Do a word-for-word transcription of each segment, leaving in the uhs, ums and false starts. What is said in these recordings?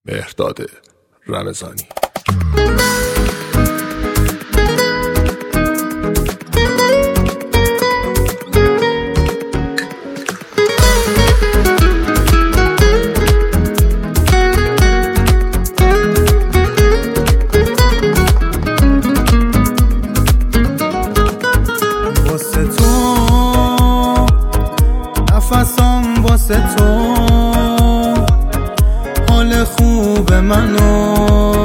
مهرداد رمضانی. واسه تو نفسم، واسه تو حال خوب منو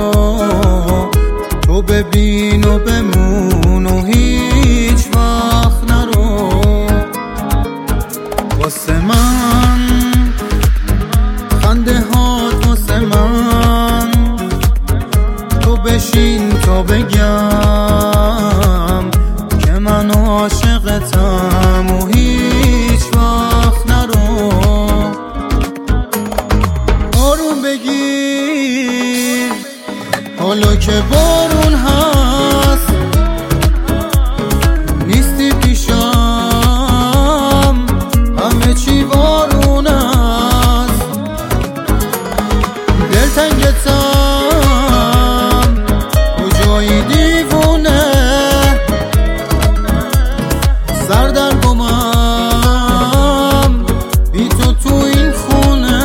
تو ببین و بمون و هیچ وقت نرو. واسه من خنده هات، واسه من تو بشین تا بگم که من عاشقتم و هیچ وقت نرو. آروم بگیر حالا که بارون هست، نیستی پیشم همه چی بارون است. دلتنگتم کجایی دیوونه، سردرگمم بی تو تو این خونه.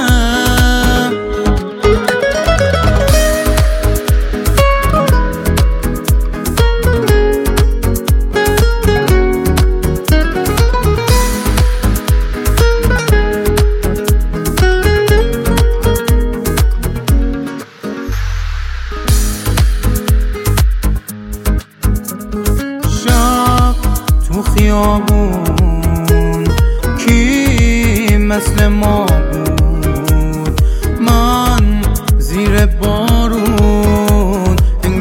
شب تو خیابون کی مثل ما بود، من زیر بارون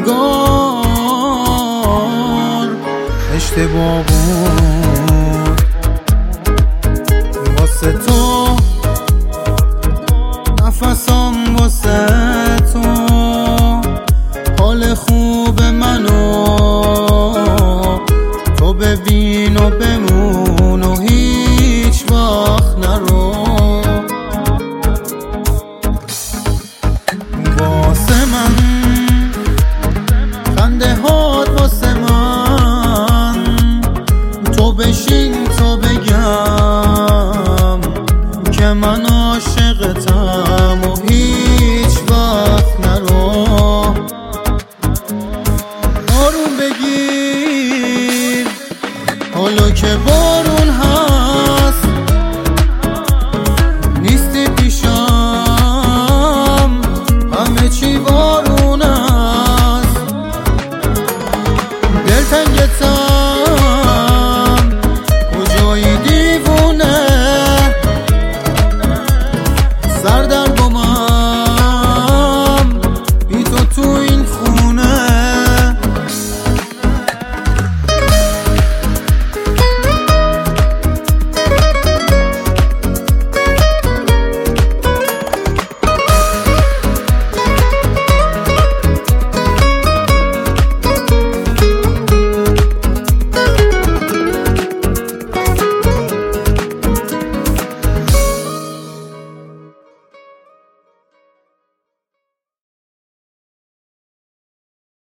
انگار اشتباه بود. واسه تو نفسم، واسه تو حال خوب منو تو ببین و بمون